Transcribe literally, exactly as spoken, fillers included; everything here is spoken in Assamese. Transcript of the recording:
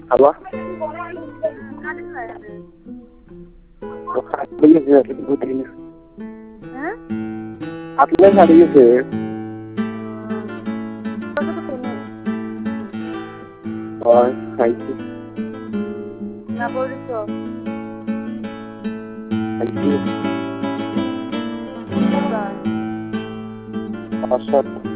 Apa? Beli sih putri. Hah? Atlet hari itu. Oh, খাইছি। না পড়িছো? খাইছি। কোনটা? অসৎ।